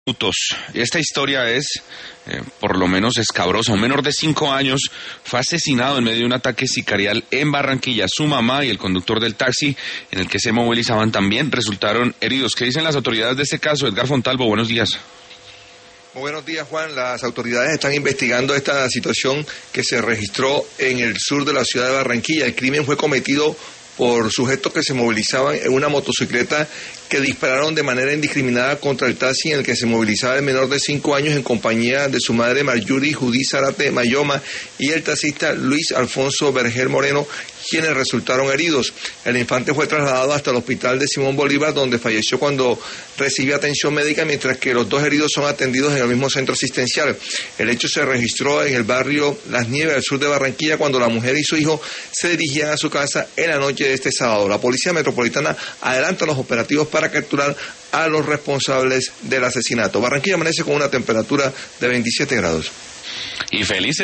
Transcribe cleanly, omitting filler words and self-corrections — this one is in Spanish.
Minutos. Esta historia es, por lo menos escabrosa. Un menor de 5 años fue asesinado en medio de un ataque sicarial en Barranquilla. Su mamá y el conductor del taxi en el que se movilizaban también resultaron heridos. ¿Qué dicen las autoridades de este caso? Edgar Fontalvo, buenos días. Muy buenos días, Juan. Las autoridades están investigando esta situación que se registró en el sur de la ciudad de Barranquilla. El crimen fue cometido por sujetos que se movilizaban en una motocicleta que dispararon de manera indiscriminada contra el taxi en el que se movilizaba el menor de 5 años en compañía de su madre Marjorie Judí Zárate Mayoma y el taxista Luis Alfonso Vergel Moreno, quienes resultaron heridos. El infante fue trasladado hasta el hospital de Simón Bolívar, donde falleció cuando recibió atención médica, mientras que los dos heridos son atendidos en el mismo centro asistencial. El hecho se registró en el barrio Las Nieves, al sur de Barranquilla, cuando la mujer y su hijo se dirigían a su casa en la noche de este sábado. La Policía Metropolitana adelanta los operativos para capturar a los responsables del asesinato. Barranquilla amanece con una temperatura de 27 grados. Y felices